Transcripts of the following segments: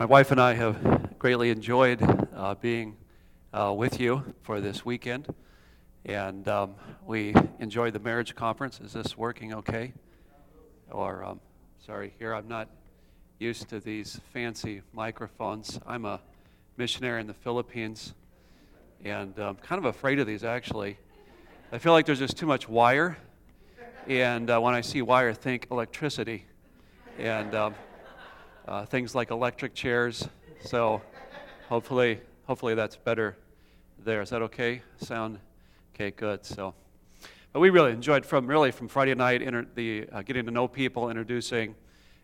My wife and I have greatly enjoyed being with you for this weekend, and we enjoyed the marriage conference. Is this working okay? Or, sorry, here I'm not used to these fancy microphones. I'm a missionary in the Philippines, and I'm kind of afraid of these, actually. I feel like there's just too much wire, and when I see wire, think electricity, and things like electric chairs. So hopefully that's better there. Is that okay? Sound okay? Good. So, but we really enjoyed from Friday night getting to know people, introducing.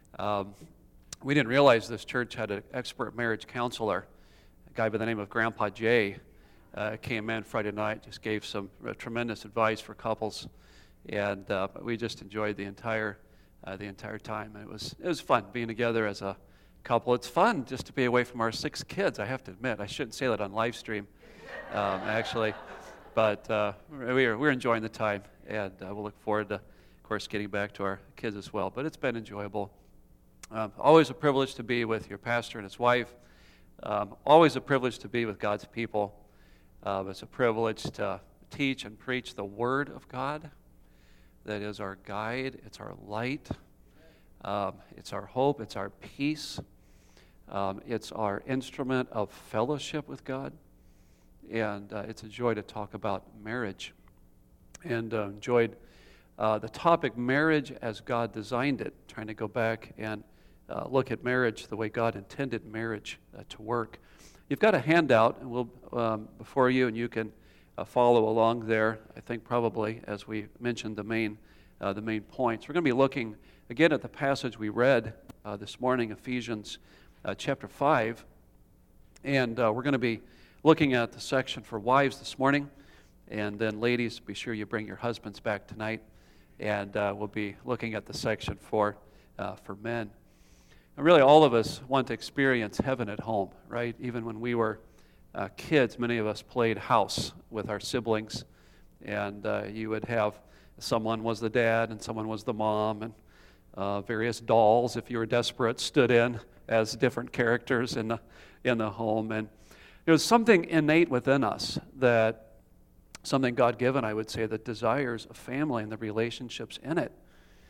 We didn't realize this church had an expert marriage counselor, a guy by the name of Grandpa Jay. Came in Friday night, just gave some tremendous advice for couples, and we just enjoyed the entire time. And it was fun being together as a couple. It's fun just to be away from our 6 kids. I have to admit, I shouldn't say that on live stream, actually, but we're enjoying the time, and we'll look forward to, of course, getting back to our kids as well. But it's been enjoyable. Always a privilege to be with your pastor and his wife. Always a privilege to be with God's people. It's a privilege to teach and preach the Word of God. That is our guide, it's our light, it's our hope, it's our peace, it's our instrument of fellowship with God, and it's a joy to talk about marriage. And enjoyed the topic, marriage as God designed it, trying to go back and look at marriage the way God intended marriage to work. You've got a handout and we'll before you, and you can follow along there, I think probably, as we mentioned the main points. We're going to be looking again at the passage we read this morning, Ephesians chapter 5. And we're going to be looking at the section for wives this morning. And then ladies, be sure you bring your husbands back tonight. And we'll be looking at the section for men. And really all of us want to experience heaven at home, right? Even when we were kids, many of us played house with our siblings, and you would have someone was the dad and someone was the mom, and various dolls, if you were desperate, stood in as different characters in the home. And there was something innate within us, that something God-given, I would say, that desires a family and the relationships in it.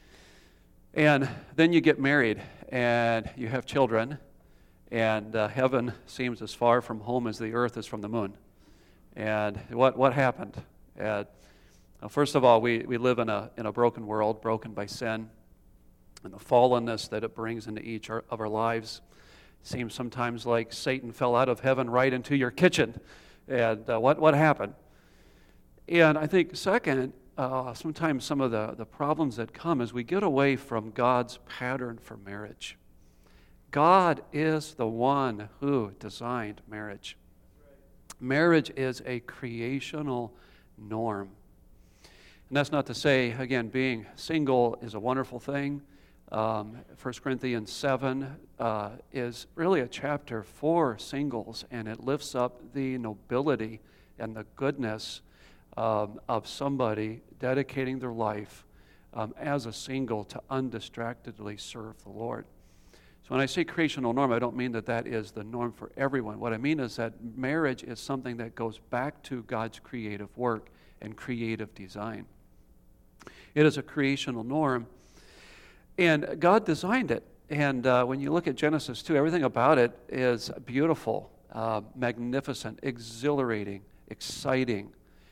And then you get married and you have children, and heaven seems as far from home as the earth is from the moon. And what happened? First of all, we live in a broken world, broken by sin, and the fallenness that it brings into each of our lives. It seems sometimes like Satan fell out of heaven right into your kitchen. And what happened? And I think second, sometimes some of the problems that come is we get away from God's pattern for marriage. God is the one who designed marriage. Marriage is a creational norm. And that's not to say, again, being single is a wonderful thing. 1 Corinthians 7 is really a chapter for singles, and it lifts up the nobility and the goodness of somebody dedicating their life as a single to undistractedly serve the Lord. So when I say creational norm, I don't mean that is the norm for everyone. What I mean is that marriage is something that goes back to God's creative work and creative design. It is a creational norm, and God designed it. And when you look at Genesis 2, everything about it is beautiful, magnificent, exhilarating, exciting.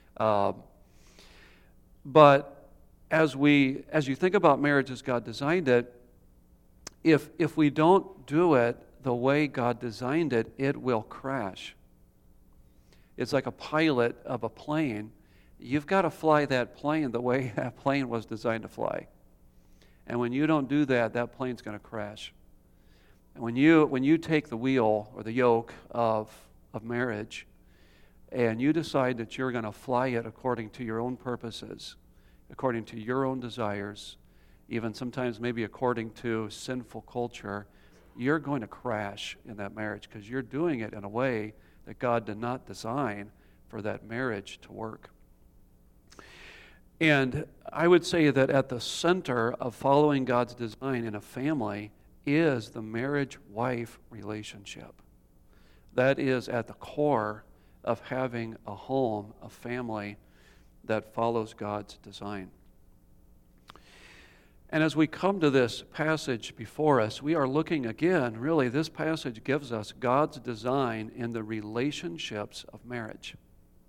But as you think about marriage as God designed it, if we don't do it the way God designed it, it will crash. It's like a pilot of a plane. You've got to fly that plane the way that plane was designed to fly. And when you don't do that, that plane's going to crash. And when you take the wheel or the yoke of marriage, and you decide that you're going to fly it according to your own purposes, according to your own desires, even sometimes maybe according to sinful culture, you're going to crash in that marriage because you're doing it in a way that God did not design for that marriage to work. And I would say that at the center of following God's design in a family is the marriage-wife relationship. That is at the core of having a home, a family that follows God's design. And as we come to this passage before us, we are looking again, really, this passage gives us God's design in the relationships of marriage.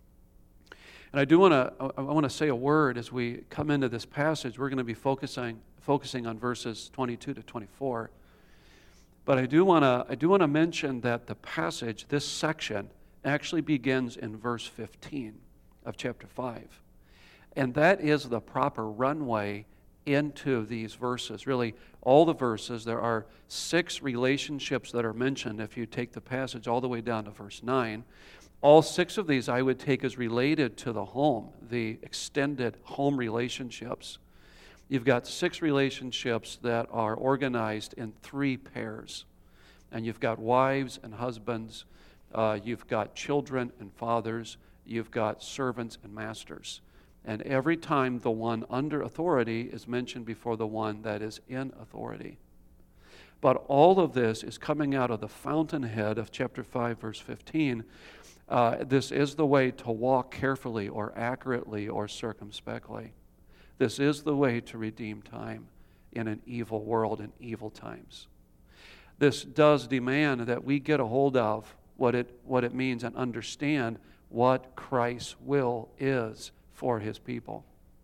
And I want to say a word as we come into this passage. We're going to be focusing on verses 22 to 24. But I do want to mention that the passage, this section, actually begins in verse 15 of chapter 5. And that is the proper runway into these verses. Really, all the verses, there are 6 relationships that are mentioned if you take the passage all the way down to verse 9. All 6 of these I would take as related to the home, the extended home relationships. You've got 6 relationships that are organized in 3 pairs. And you've got wives and husbands, you've got children and fathers, you've got servants and masters. And every time the one under authority is mentioned before the one that is in authority. But all of this is coming out of the fountainhead of chapter 5, verse 15. This is the way to walk carefully or accurately or circumspectly. This is the way to redeem time in an evil world in evil times. This does demand that we get a hold of what it means and understand what Christ's will is for His people.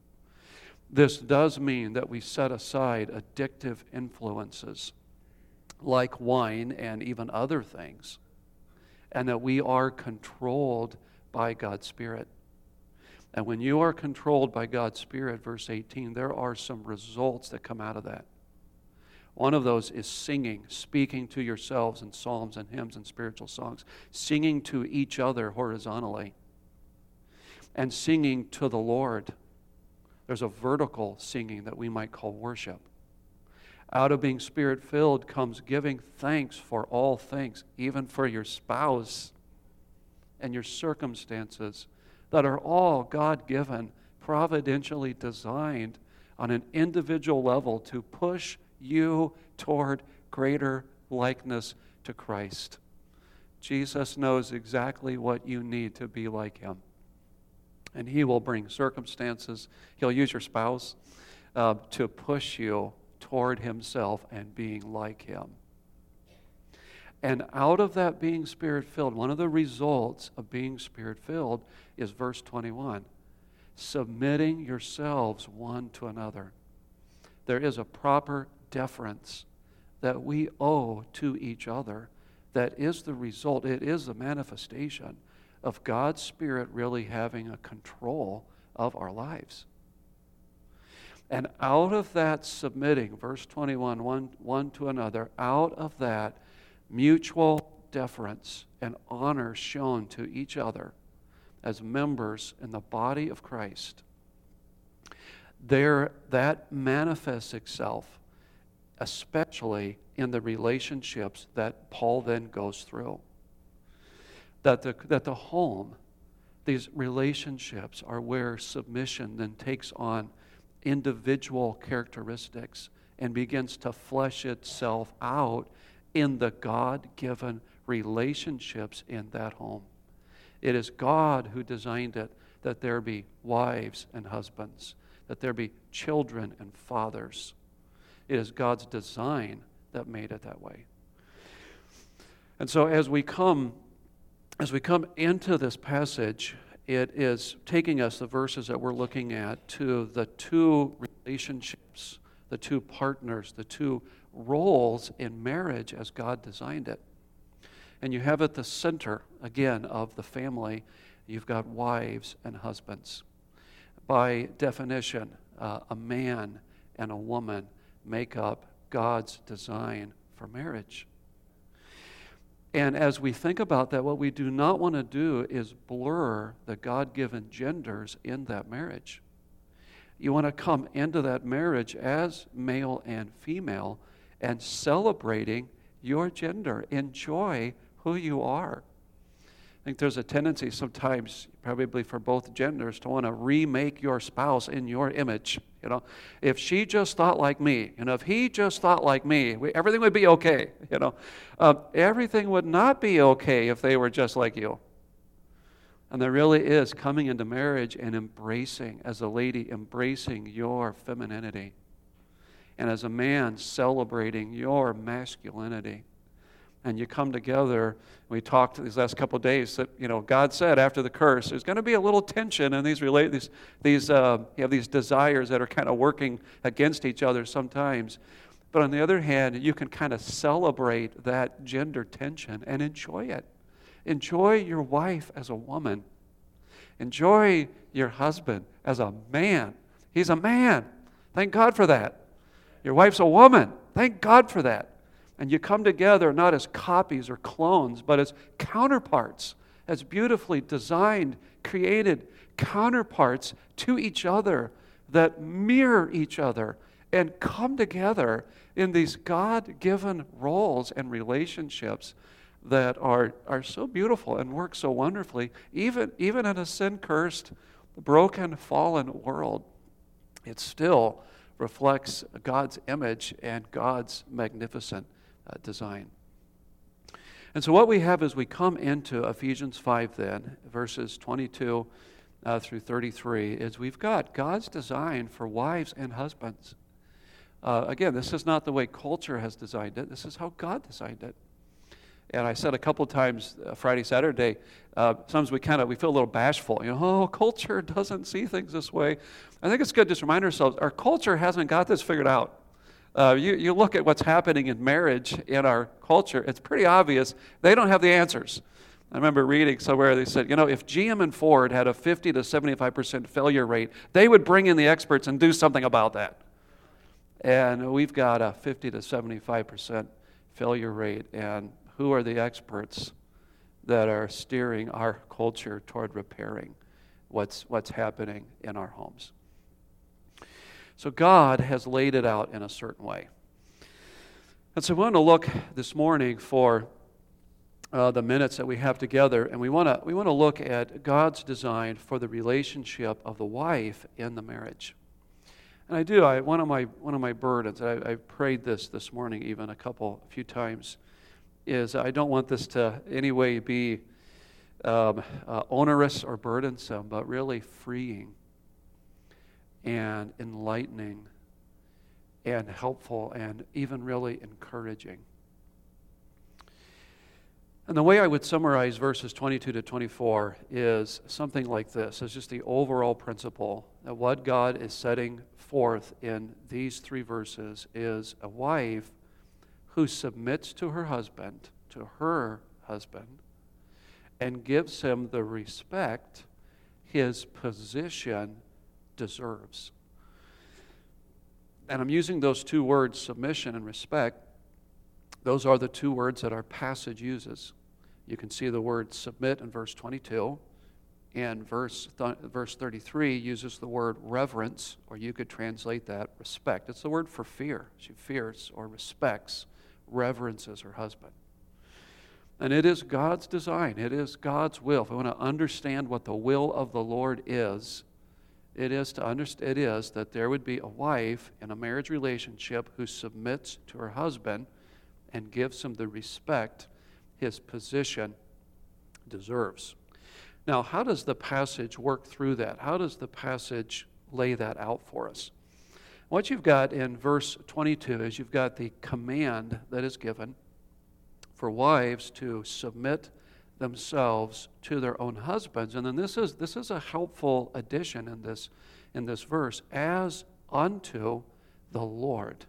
This does mean that we set aside addictive influences like wine and even other things, and that we are controlled by God's Spirit. And when you are controlled by God's Spirit, verse 18, there are some results that come out of that. One of those is singing, speaking to yourselves in psalms and hymns and spiritual songs, singing to each other horizontally, and singing to the Lord. There's a vertical singing that we might call worship. Out of being Spirit-filled comes giving thanks for all things, even for your spouse and your circumstances that are all God-given, providentially designed on an individual level to push you toward greater likeness to Christ. Jesus knows exactly what you need to be like Him. And He will bring circumstances. He'll use your spouse to push you toward Himself and being like Him. And out of that being Spirit-filled, one of the results of being Spirit-filled is verse 21. Submitting yourselves one to another. There is a proper deference that we owe to each other that is the result, it is the manifestation of God's Spirit really having a control of our lives. And out of that submitting, verse 21, one to another, out of that mutual deference and honor shown to each other as members in the body of Christ, that manifests itself especially in the relationships that Paul then goes through. That the home, these relationships are where submission then takes on individual characteristics and begins to flesh itself out in the God-given relationships in that home. It is God who designed it that there be wives and husbands, that there be children and fathers. It is God's design that made it that way. And so as we come into this passage, it is taking us, the verses that we're looking at, to the 2 relationships, the 2 partners, the 2 roles in marriage as God designed it. And you have at the center, again, of the family, you've got wives and husbands. By definition, a man and a woman make up God's design for marriage. And as we think about that, what we do not want to do is blur the God-given genders in that marriage. You want to come into that marriage as male and female and celebrating your gender. Enjoy who you are. I think there's a tendency sometimes, probably for both genders, to want to remake your spouse in your image. If she just thought like me, if he just thought like me, everything would be okay. Everything would not be okay if they were just like you. And there really is coming into marriage and embracing, as a lady, embracing your femininity. And as a man, celebrating your masculinity. And you come together. We talked these last couple of days that God said after the curse, there's going to be a little tension in these desires that are kind of working against each other sometimes. But on the other hand, you can kind of celebrate that gender tension and enjoy it. Enjoy your wife as a woman. Enjoy your husband as a man. He's a man. Thank God for that. Your wife's a woman. Thank God for that. And you come together not as copies or clones, but as counterparts, as beautifully designed, created counterparts to each other that mirror each other and come together in these God-given roles and relationships that are so beautiful and work so wonderfully, even in a sin-cursed, broken, fallen world. It still reflects God's image and God's magnificent design. And so what we have as we come into Ephesians 5 then, verses 22 through 33, is we've got God's design for wives and husbands. Again, this is not the way culture has designed it. This is how God designed it. And I said a couple times Friday, Saturday, sometimes we feel a little bashful. Culture doesn't see things this way. I think it's good to just remind ourselves, our culture hasn't got this figured out. You look at what's happening in marriage in our culture, it's pretty obvious they don't have the answers. I remember reading somewhere they said, if GM and Ford had a 50 to 75% failure rate, they would bring in the experts and do something about that. And we've got a 50 to 75% failure rate, and who are the experts that are steering our culture toward repairing what's happening in our homes? So God has laid it out in a certain way. And so we want to look this morning for the minutes that we have together, and we want to look at God's design for the relationship of the wife in the marriage. And I do. One of my burdens. I prayed this morning even a few times. Is I don't want this to in any way be onerous or burdensome, but really freeing and enlightening and helpful and even really encouraging. And the way I would summarize verses 22 to 24 is something like this. It's just the overall principle that what God is setting forth in these three verses is a wife who submits to her husband, and gives him the respect his position deserves. And I'm using those two words, submission and respect. Those are the two words that our passage uses. You can see the word submit in verse 22, and verse 33 uses the word reverence, or you could translate that respect. It's the word for fear. She fears or respects, reverences her husband. And it is God's design. It is God's will. If we want to understand what the will of the Lord is, it is that there would be a wife in a marriage relationship who submits to her husband and gives him the respect his position deserves. Now, how does the passage work through that? How does the passage lay that out for us? What you've got in verse 22 is you've got the command that is given for wives to submit themselves to their own husbands. And then this is a helpful addition in this verse, as unto the Lord.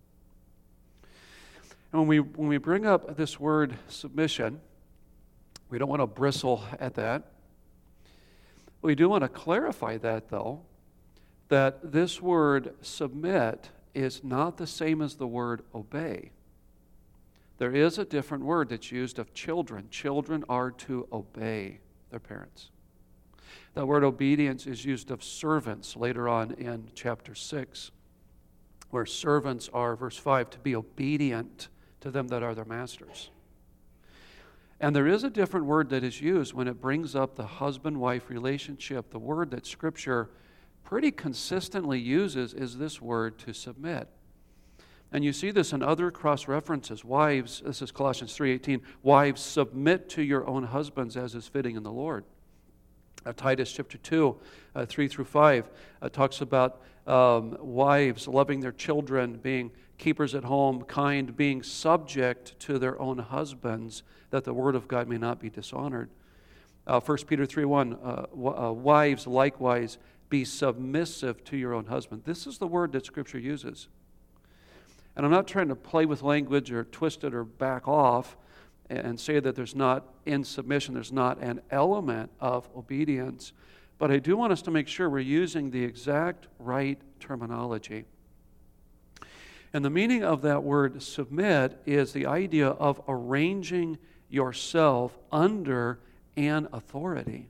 And when we bring up this word submission, we don't want to bristle at that. We do want to clarify that, though, that this word submit is not the same as the word obey. There is a different word that's used of children. Children are to obey their parents. The word obedience is used of servants later on in chapter 6, where servants are, verse 5, to be obedient to them that are their masters. And there is a different word that is used when it brings up the husband-wife relationship. The word that Scripture pretty consistently uses is this word, to submit. And you see this in other cross-references. Wives, this is Colossians 3:18, wives, submit to your own husbands as is fitting in the Lord. Titus chapter 2, 3 through 5, talks about wives loving their children, being keepers at home, kind, being subject to their own husbands, that the word of God may not be dishonored. 1 Peter 3:1, wives likewise be submissive to your own husband. This is the word that Scripture uses. And I'm not trying to play with language or twist it or back off and say that there's not, in submission, there's not an element of obedience. But I do want us to make sure we're using the exact right terminology. And the meaning of that word submit is the idea of arranging yourself under an authority.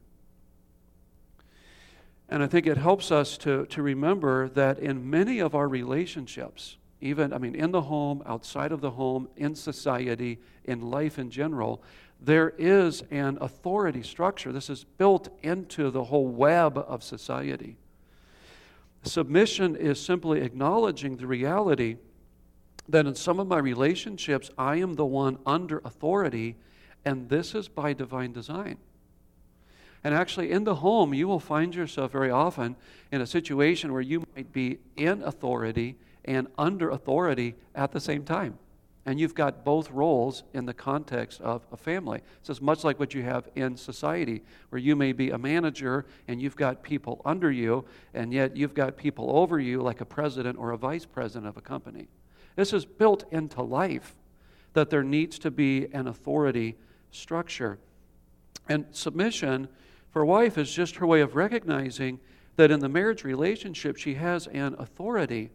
And I think it helps us to remember that in many of our relationships, even, in the home, outside of the home, in society, in life in general, there is an authority structure. This is built into the whole web of society. Submission is simply acknowledging the reality that in some of my relationships, I am the one under authority, and this is by divine design. And actually, in the home, you will find yourself very often in a situation where you might be in authority and under authority at the same time. And you've got both roles in the context of a family. It's as much like what you have in society, where you may be a manager and you've got people under you, and yet you've got people over you like a president or a vice president of a company. This is built into life, that there needs to be an authority structure. And submission for a wife is just her way of recognizing that in the marriage relationship she has an authority.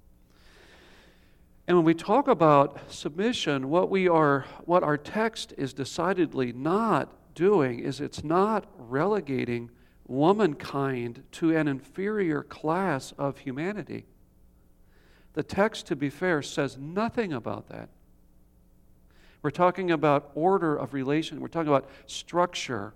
And when we talk about submission, what our text is decidedly not doing is it's not relegating womankind to an inferior class of humanity. The text, to be fair, says nothing about that. We're talking about order of relation. We're talking about structure.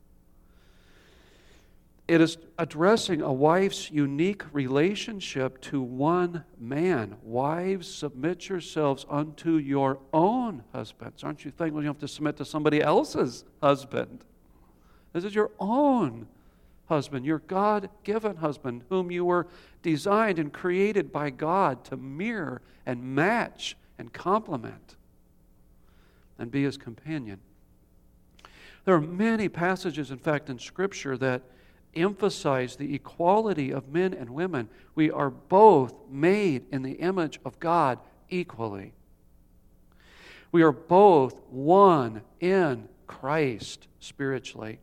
It is addressing a wife's unique relationship to one man. Wives, submit yourselves unto your own husbands. Aren't you thankful you don't have to submit to somebody else's husband? This is your own husband, your God-given husband, whom you were designed and created by God to mirror and match and complement and be his companion. There are many passages, in fact, in Scripture that emphasize the equality of men and women. We are both made in the image of God equally. We are both one in Christ spiritually.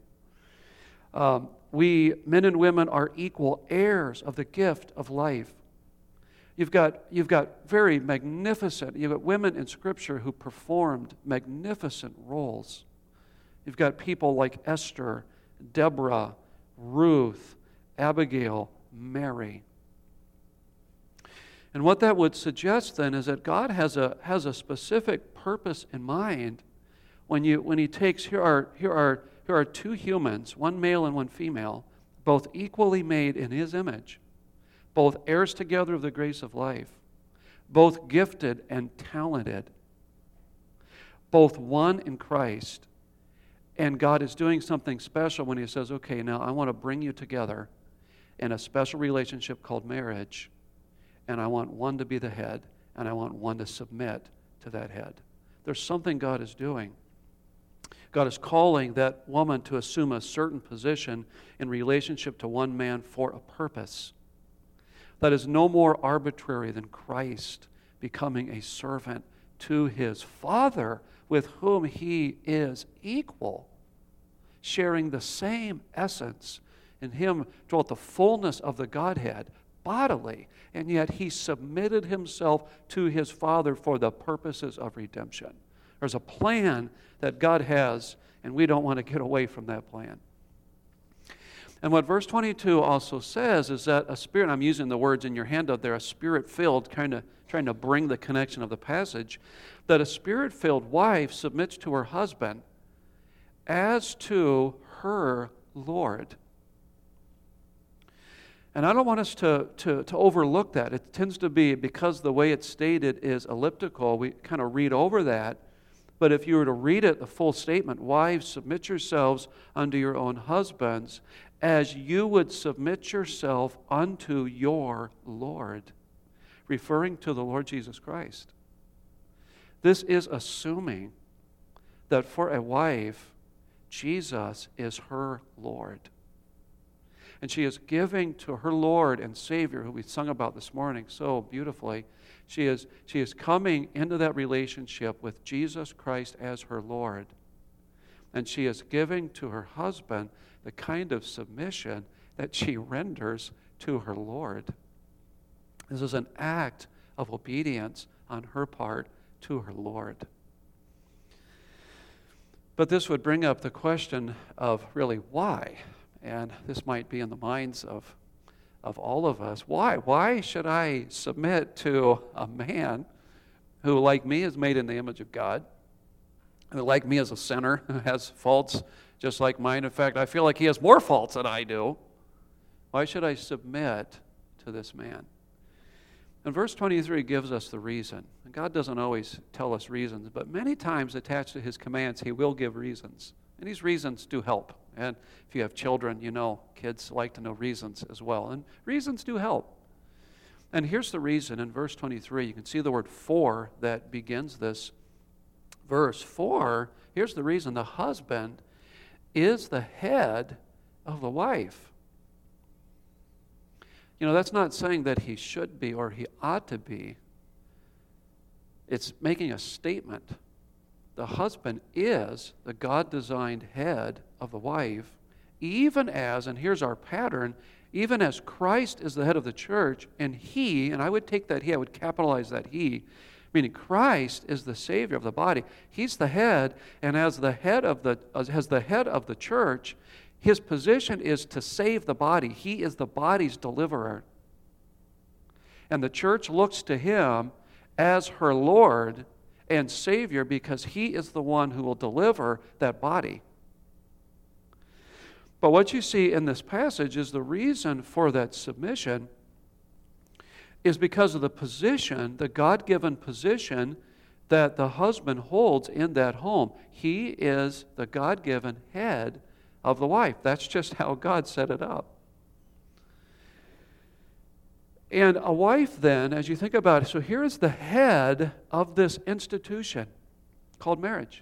We, men and women, are equal heirs of the gift of life. You've got very magnificent, you've got women in Scripture who performed magnificent roles. You've got people like Esther, Deborah, Ruth, Abigail, Mary. And what that would suggest then is that God has a specific purpose in mind when he takes, here are two humans, one male and one female, both equally made in his image, both heirs together of the grace of life, both gifted and talented, both one in Christ. And God is doing something special when he says, okay, now I want to bring you together in a special relationship called marriage, and I want one to be the head, and I want one to submit to that head. There's something God is doing. God is calling that woman to assume a certain position in relationship to one man for a purpose that is no more arbitrary than Christ becoming a servant to his Father, with whom he is equal, sharing the same essence. In him dwelt the fullness of the Godhead bodily, and yet he submitted himself to his Father for the purposes of redemption. There's a plan that God has, and we don't want to get away from that plan. And what verse 22 also says is that a spirit, I'm using the words in your handout there, a spirit-filled, kind of trying to bring the connection of the passage, that a spirit-filled wife submits to her husband as to her Lord. And I don't want us to overlook that. It tends to be, because the way it's stated is elliptical, we kind of read over that. But if you were to read it, the full statement, wives, submit yourselves unto your own husbands, as you would submit yourself unto your Lord, referring to the Lord Jesus Christ. This is assuming that for a wife, Jesus is her Lord. And she is giving to her Lord and Savior, who we sung about this morning so beautifully. She is coming into that relationship with Jesus Christ as her Lord. And she is giving to her husband the kind of submission that she renders to her Lord. This is an act of obedience on her part to her Lord. But this would bring up the question of really why? And this might be in the minds of all of us. Why? Why should I submit to a man who, like me, is made in the image of God, who, like me, is a sinner, who has faults just like mine? In fact, I feel like he has more faults than I do. Why should I submit to this man? And verse 23 gives us the reason. And God doesn't always tell us reasons, but many times attached to his commands, he will give reasons. And these reasons do help. And if you have children, you know kids like to know reasons as well. And reasons do help. And here's the reason in verse 23. You can see the word for that begins this verse. For, here's the reason. The husband is the head of the wife. You know, that's not saying that he should be or he ought to be. It's making a statement. The husband is the God-designed head of the wife, even as, and here's our pattern, even as Christ is the head of the church, and he, and I would take that he, I would capitalize that he, meaning Christ is the Savior of the body. He's the head, and as the head of the church, his position is to save the body. He is the body's deliverer. And the church looks to him as her Lord and Savior because he is the one who will deliver that body. But what you see in this passage is the reason for that submission is because of the position, the God-given position that the husband holds in that home. He is the God-given head of the wife. That's just how God set it up. And a wife then, as you think about it, so here is the head of this institution called marriage.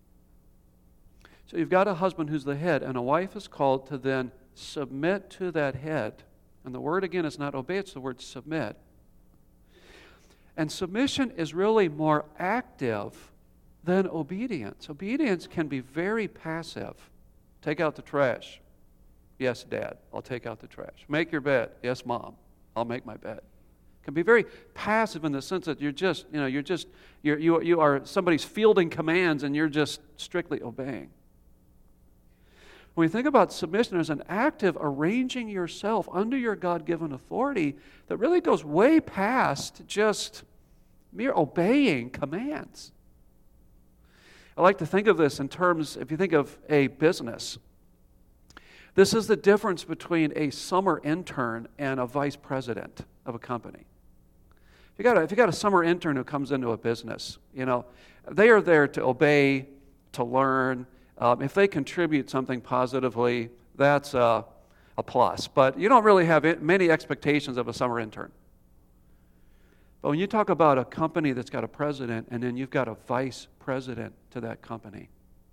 So you've got a husband who's the head, and a wife is called to then submit to that head. And the word again is not obey, it's the word submit. And submission is really more active than obedience. Obedience can be very passive. Take out the trash. Yes, Dad, I'll take out the trash. Make your bed. Yes, Mom, I'll make my bed. It can be very passive in the sense that you are somebody's fielding commands and you're just strictly obeying. When we think about submission, there's an active arranging yourself under your God-given authority that really goes way past just mere obeying commands. I like to think of this in terms, if you think of a business, this is the difference between a summer intern and a vice president of a company. If you got a summer intern who comes into a business, they are there to obey, to learn. If they contribute something positively, that's a plus. But you don't really have many expectations of a summer intern. But when you talk about a company that's got a president and then you've got a vice president to that company,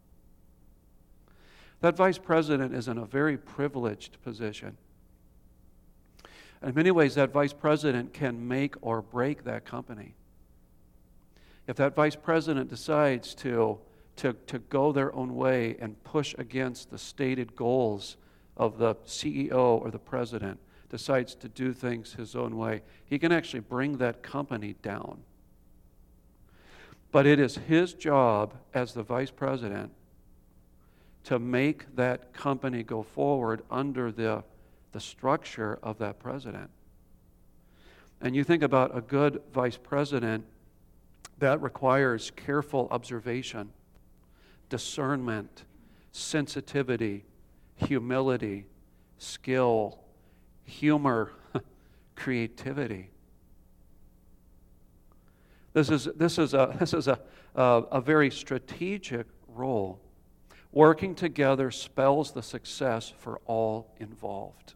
that vice president is in a very privileged position. In many ways, that vice president can make or break that company. If that vice president decides to go their own way and push against the stated goals of the CEO or the president, decides to do things his own way, he can actually bring that company down. But it is his job as the vice president to make that company go forward under the structure of that president. And you think about a good vice president, that requires careful observation, discernment, sensitivity, humility, skill, humor, creativity. This is a very strategic role. Working together spells the success for all involved.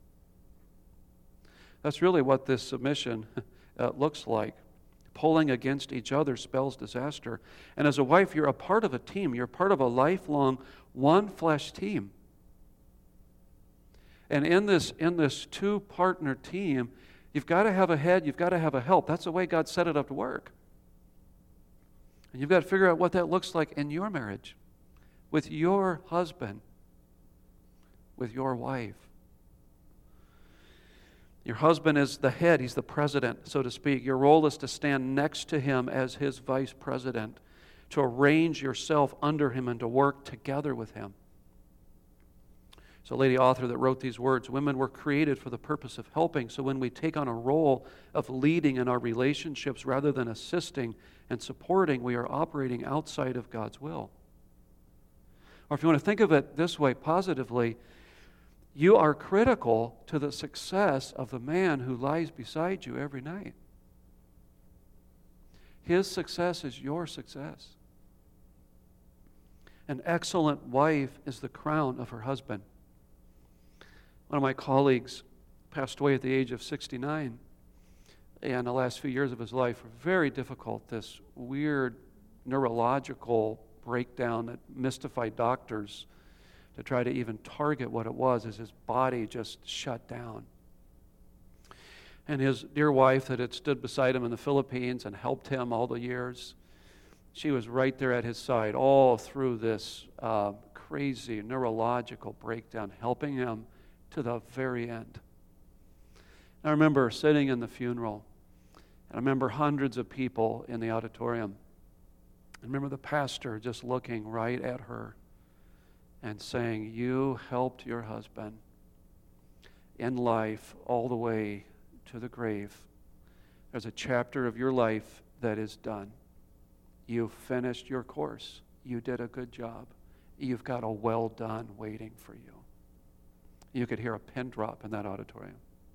That's really what this submission looks like. Pulling against each other spells disaster. And as a wife, you're a part of a team. You're part of a lifelong one-flesh team. And in this two-partner team, you've got to have a head, you've got to have a help. That's the way God set it up to work. And you've got to figure out what that looks like in your marriage, with your husband, with your wife. Your husband is the head, he's the president, so to speak. Your role is to stand next to him as his vice president, to arrange yourself under him and to work together with him. So, a lady author that wrote these words, women were created for the purpose of helping. So when we take on a role of leading in our relationships rather than assisting and supporting, we are operating outside of God's will. Or if you want to think of it this way positively, you are critical to the success of the man who lies beside you every night. His success is your success. An excellent wife is the crown of her husband. One of my colleagues passed away at the age of 69, and the last few years of his life were very difficult. This weird neurological breakdown that mystified doctors to try to even target what it was, as his body just shut down. And his dear wife that had stood beside him in the Philippines and helped him all the years, she was right there at his side all through this crazy neurological breakdown, helping him to the very end. I remember sitting in the funeral, and I remember hundreds of people in the auditorium. I remember the pastor just looking right at her and saying, you helped your husband in life all the way to the grave. There's a chapter of your life that is done. You've finished your course. You did a good job. You've got a well done waiting for you. You could hear a pin drop in that auditorium.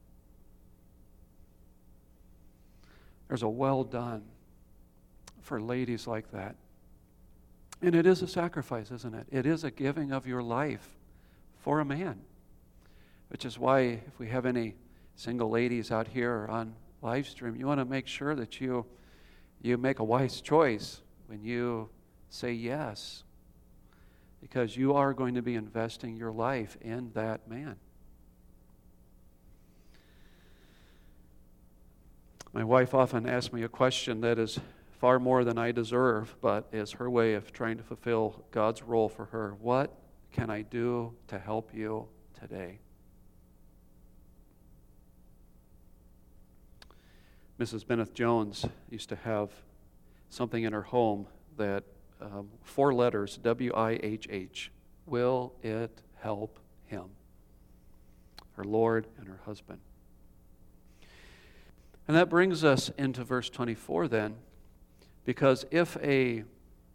There's a well done for ladies like that. And it is a sacrifice, isn't it? It is a giving of your life for a man. Which is why if we have any single ladies out here or on live stream, you want to make sure that you make a wise choice when you say yes. Because you are going to be investing your life in that man. My wife often asks me a question that is far more than I deserve, but is her way of trying to fulfill God's role for her. What can I do to help you today? Mrs. Bennett Jones used to have something in her home that 4 letters, W-I-H-H. Will it help him? Her Lord and her husband. And that brings us into verse 24 then, because if the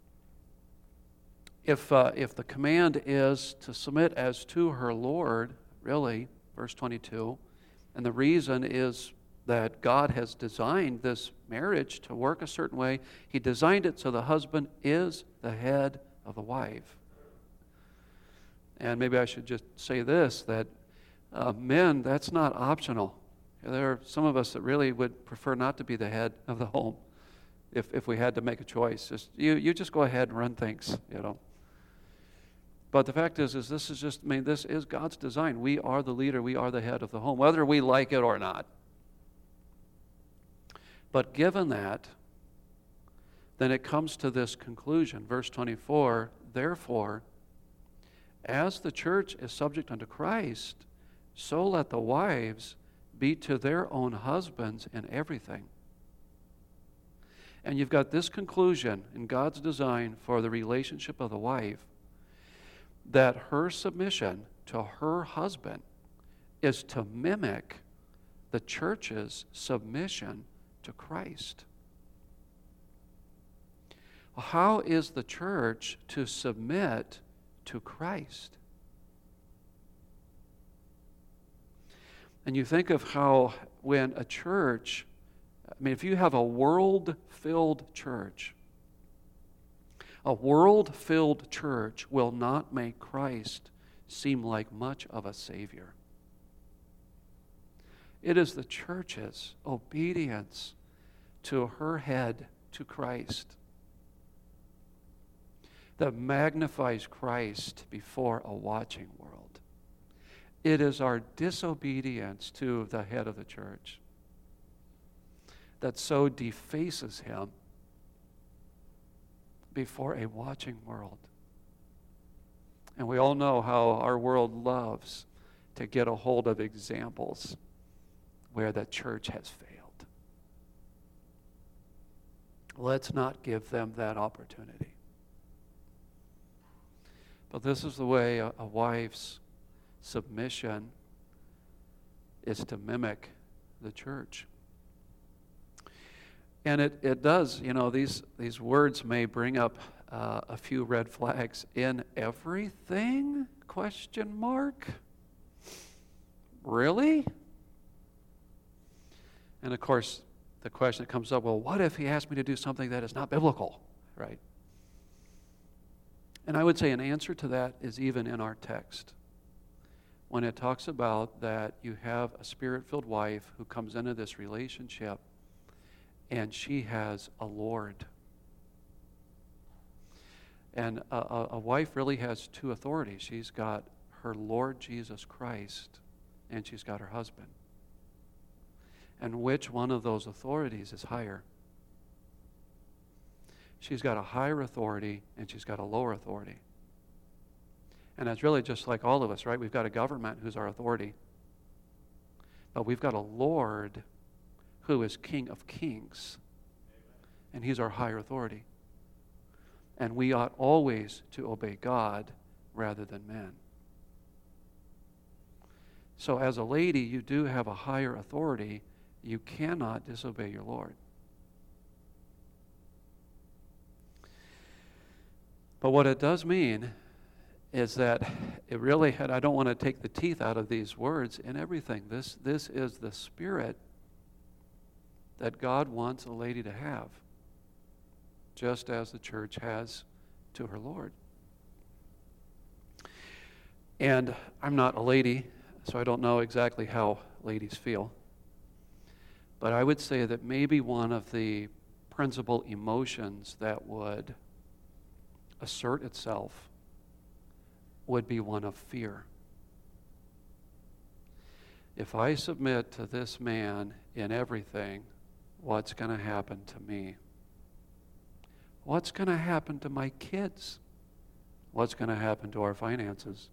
command is to submit as to her Lord, really, verse 22, and the reason is that God has designed this marriage to work a certain way. He designed it so the husband is the head of the wife. And maybe I should just say this, that men, that's not optional. There are some of us that really would prefer not to be the head of the home if we had to make a choice. You just go ahead and run things, you know. But the fact is this is God's design. We are the leader. We are the head of the home, whether we like it or not. But given that, then it comes to this conclusion. Verse 24, therefore, as the church is subject unto Christ, so let the wives be to their own husbands in everything. And you've got this conclusion in God's design for the relationship of the wife, that her submission to her husband is to mimic the church's submission to Christ. How is the church to submit to Christ. And you think of how when a church, if you have a world-filled church, a world-filled church will not make Christ seem like much of a Savior. It is the church's obedience to her head, to Christ, that magnifies Christ before a watching world. It is our disobedience to the head of the church that so defaces him before a watching world. And we all know how our world loves to get a hold of examples where the church has failed. Let's not give them that opportunity. But this is the way a wife's submission is to mimic the church. And it does, these words may bring up a few red flags. In everything? ? Really? And of course, the question that comes up, well, what if he asked me to do something that is not biblical, right? And I would say an answer to that is even in our text. When it talks about that you have a spirit-filled wife who comes into this relationship and she has a Lord. And a wife really has two authorities. She's got her Lord Jesus Christ and she's got her husband. And which one of those authorities is higher? She's got a higher authority and she's got a lower authority. And that's really just like all of us, right? We've got a government who's our authority. But we've got a Lord who is King of Kings. And he's our higher authority. And we ought always to obey God rather than men. So as a lady, you do have a higher authority. You cannot disobey your Lord. But what it does mean is that it really had, I don't want to take the teeth out of these words in everything. This is the spirit that God wants a lady to have, just as the church has to her Lord. And I'm not a lady, so I don't know exactly how ladies feel. But I would say that maybe one of the principal emotions that would assert itself would be one of fear. If I submit to this man in everything, what's going to happen to me? What's going to happen to my kids? What's going to happen to our finances?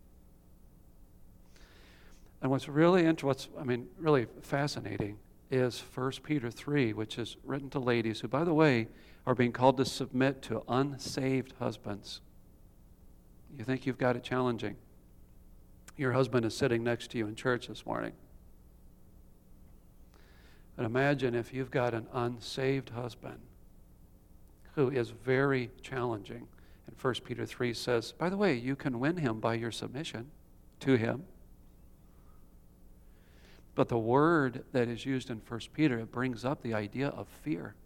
And what's really really fascinating is 1 Peter 3, which is written to ladies who, by the way, are being called to submit to unsaved husbands. You think you've got it challenging. Your husband is sitting next to you in church this morning. But imagine if you've got an unsaved husband who is very challenging. And 1 Peter 3 says, by the way, you can win him by your submission to him. But the word that is used in 1 Peter, it brings up the idea of fear.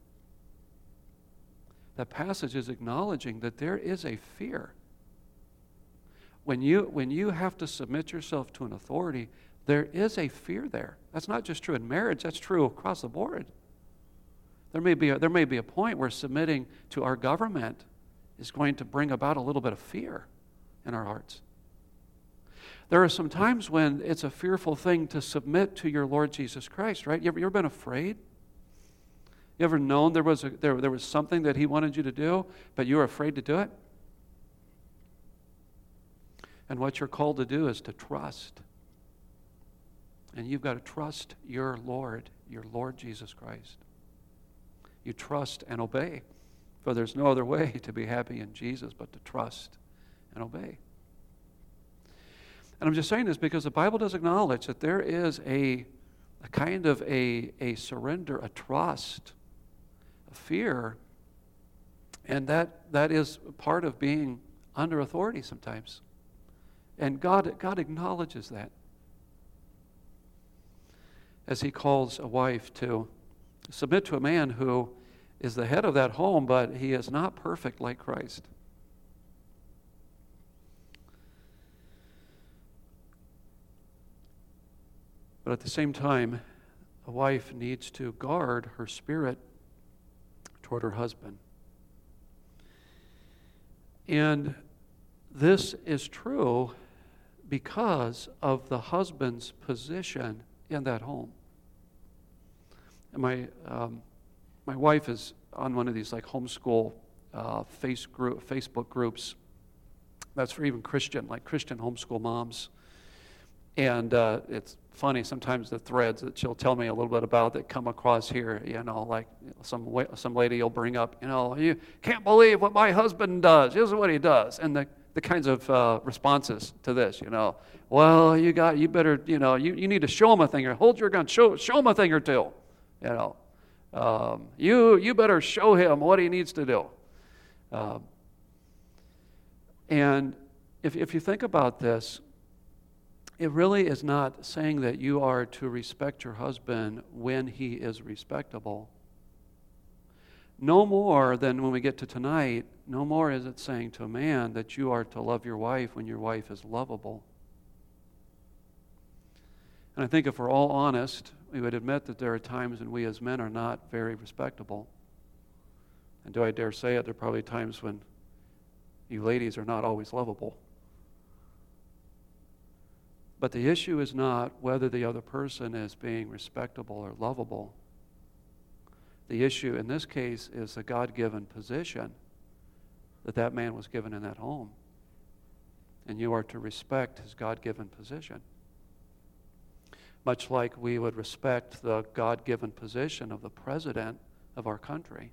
The passage is acknowledging that there is a fear. When you have to submit yourself to an authority, there is a fear there. That's not just true in marriage, that's true across the board. There may be a point where submitting to our government is going to bring about a little bit of fear in our hearts. There are some times when it's a fearful thing to submit to your Lord Jesus Christ, right? You ever been afraid? You ever known there was something that he wanted you to do, but you were afraid to do it? And what you're called to do is to trust. And you've got to trust your Lord Jesus Christ. You trust and obey, for there's no other way to be happy in Jesus but to trust and obey. And I'm just saying this because the Bible does acknowledge that there is a kind of a surrender, a trust, a fear, and that is part of being under authority sometimes. And God acknowledges that as he calls a wife to submit to a man who is the head of that home, but he is not perfect like Christ. But at the same time, a wife needs to guard her spirit toward her husband. And this is true because of the husband's position in that home. And my wife is on one of these like homeschool Facebook groups that's for even Christian homeschool moms. And it's funny sometimes the threads that she'll tell me a little bit about that come across here, like some lady will bring up, you can't believe what my husband does. This is what he does. And the kinds of responses to this, well, you better, you need to show him a thing or hold your gun, show him a thing or two, you better show him what he needs to do. And if you think about this, it really is not saying that you are to respect your husband when he is respectable. No more than when we get to tonight, no more is it saying to a man that you are to love your wife when your wife is lovable. And I think if we're all honest, we would admit that there are times when we as men are not very respectable. And do I dare say it, there are probably times when you ladies are not always lovable. But the issue is not whether the other person is being respectable or lovable. The issue in this case is the God-given position that man was given in that home. And you are to respect his God-given position. Much like we would respect the God-given position of the president of our country.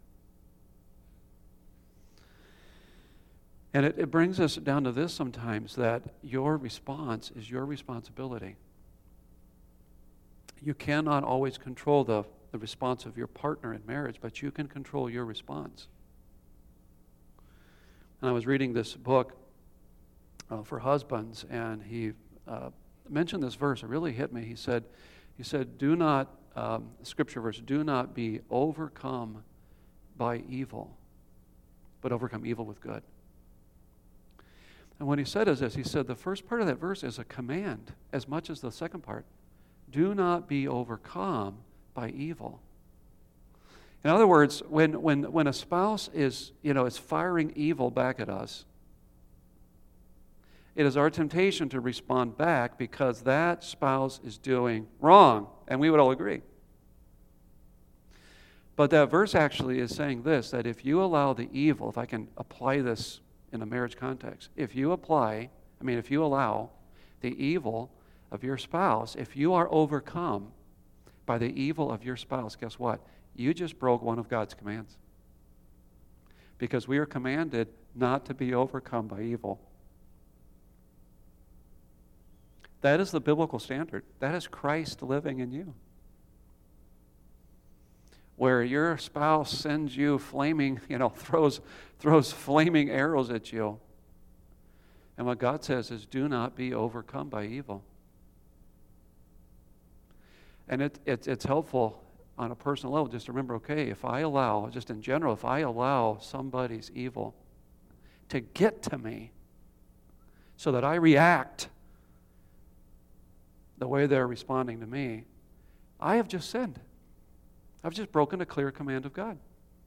And it brings us down to this sometimes, that your response is your responsibility. You cannot always control the response of your partner in marriage, but you can control your response. And I was reading this book for husbands, and he mentioned this verse. It really hit me. He said, do not, scripture verse, do not be overcome by evil, but overcome evil with good. And what he said is this. He said the first part of that verse is a command as much as the second part. Do not be overcome by evil. In other words, when a spouse is firing evil back at us, it is our temptation to respond back because that spouse is doing wrong, and we would all agree. But that verse actually is saying this, that if you allow the evil, if I can apply this in a marriage context, if you allow the evil of your spouse, if you are overcome by the evil of your spouse, guess what? You just broke one of God's commands. Because we are commanded not to be overcome by evil. That is the biblical standard. That is Christ living in you. Where your spouse sends you flaming, throws flaming arrows at you. And what God says is, do not be overcome by evil. And it's helpful on a personal level just to remember, okay, if I allow somebody's evil to get to me so that I react the way they're responding to me, I have just sinned. I've just broken a clear command of God.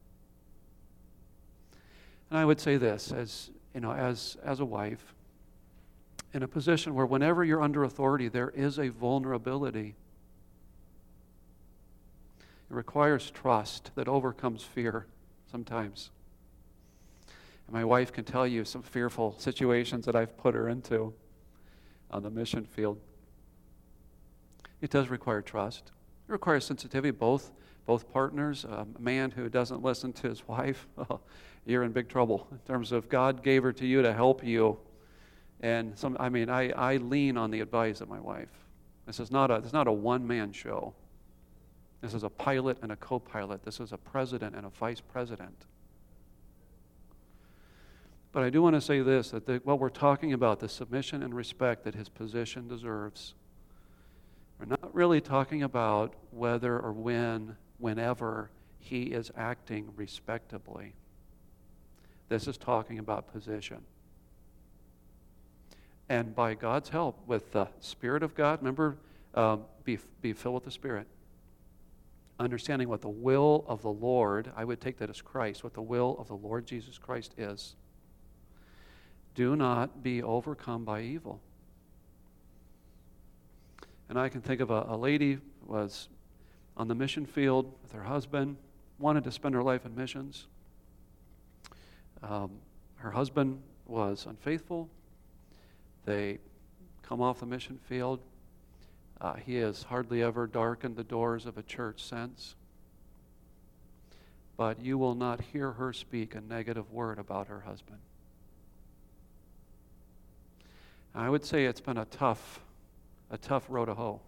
And I would say this, as a wife, in a position where whenever you're under authority, there is a vulnerability. It requires trust that overcomes fear sometimes. And my wife can tell you some fearful situations that I've put her into on the mission field. It does require trust. It requires sensitivity, both partners. A man who doesn't listen to his wife, you're in big trouble in terms of God gave her to you to help you. And I lean on the advice of my wife. This is not a one-man show. This is a pilot and a co-pilot. This is a president and a vice president. But I do want to say this, that what we're talking about, the submission and respect that his position deserves, we're not really talking about whether or whenever he is acting respectably. This is talking about position. And by God's help, with the Spirit of God, remember, be filled with the Spirit. Understanding what the will of the Lord, I would take that as Christ, what the will of the Lord Jesus Christ is. Do not be overcome by evil. And I can think of a lady who was on the mission field with her husband, wanted to spend her life in missions. Her husband was unfaithful. They come off the mission field. He has hardly ever darkened the doors of a church since. But you will not hear her speak a negative word about her husband. I would say it's been a tough road to hoe.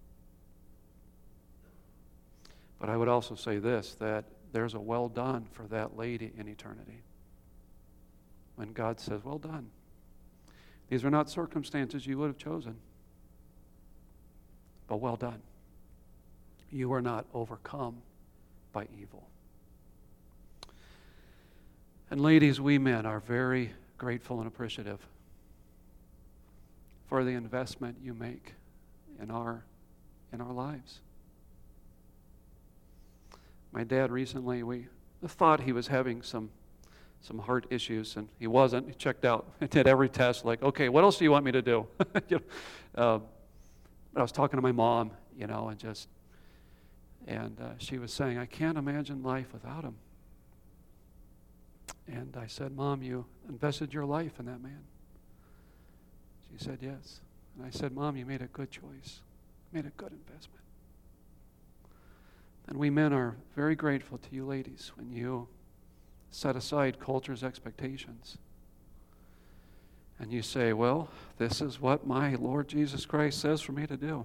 But I would also say this, that there's a well done for that lady in eternity. When God says, well done. These are not circumstances you would have chosen. But well done. You are not overcome by evil. And ladies, we men are very grateful and appreciative for the investment you make in our lives. My dad recently, we thought he was having some heart issues, and he wasn't. He checked out, did every test, like, okay, what else do you want me to do? But I was talking to my mom, and she was saying, I can't imagine life without him. And I said, Mom, you invested your life in that man. She said, yes. And I said, Mom, you made a good choice. You made a good investment. And we men are very grateful to you ladies when you set aside culture's expectations. And you say, well, this is what my Lord Jesus Christ says for me to do.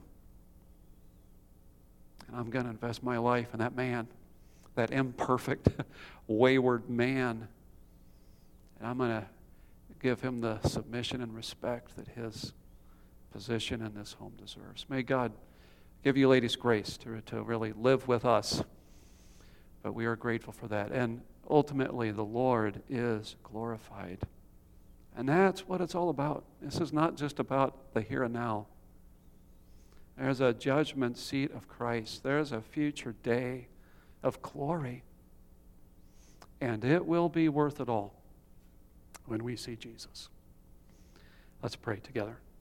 And I'm going to invest my life in that man, that imperfect, wayward man. And I'm going to give him the submission and respect that his position in this home deserves. May God give you ladies grace to really live with us. But we are grateful for that. And ultimately, the Lord is glorified. And that's what it's all about. This is not just about the here and now. There's a judgment seat of Christ. There's a future day of glory. And it will be worth it all when we see Jesus. Let's pray together.